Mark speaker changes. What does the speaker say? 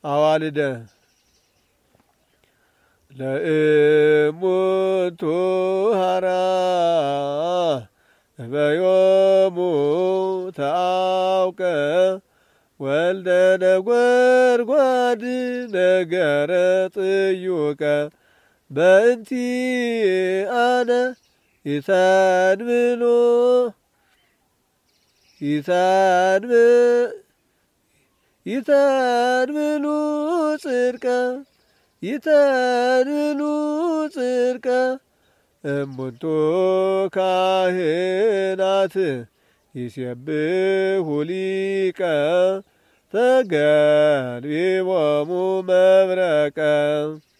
Speaker 1: አዋልደ ለእሙንቱ ሀራ በዮሙ ታውቀ ወልደ ነጐድጓድ ነገረ ጥዩቀ በእንቲአነ ይተንብሉ ጽድቀ ይተንብሉ ጽድቀ እሙንቱ ካህናት ይሴብሑ ሊቀ ተገልቢቦሙ መብረቀ